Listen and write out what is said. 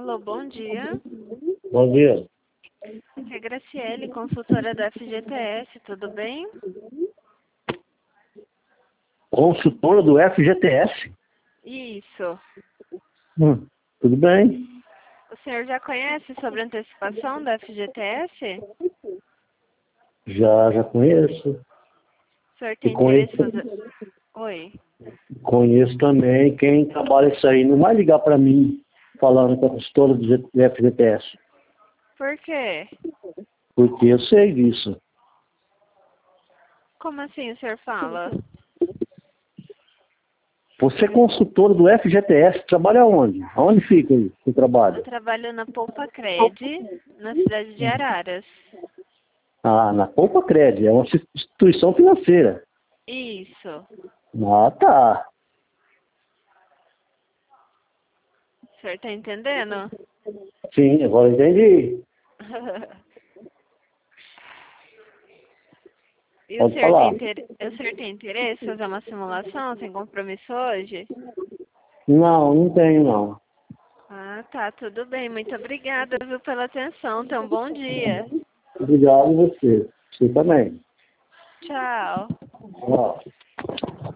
Alô, bom dia. Bom dia. Aqui é Graciele, consultora da FGTS, tudo bem? Consultora do FGTS? Isso. Tudo bem? O senhor já conhece sobre antecipação da FGTS? Já conheço. O senhor E tem interesse em fazer... Oi. conheço também quem trabalha isso aí. Não vai ligar para mim falando com a consultora do FGTS, Por quê? porque eu sei disso. Como assim o senhor fala? Você é consultora do FGTS, trabalha onde? Aonde fica aí o Eu trabalho? trabalho na Poupa Cred, na cidade de Araras. Ah, na Poupa Cred, é uma instituição financeira. Isso. Ah, tá. O senhor tá entendendo? Sim, agora entendi. E Pode falar. o senhor tem interesse em fazer uma simulação sem compromisso hoje? Não tenho não. Ah, tá, tudo bem. Muito obrigada, viu, pela atenção. Tenha um bom dia. Obrigado você. Você também. Tchau. Tchau.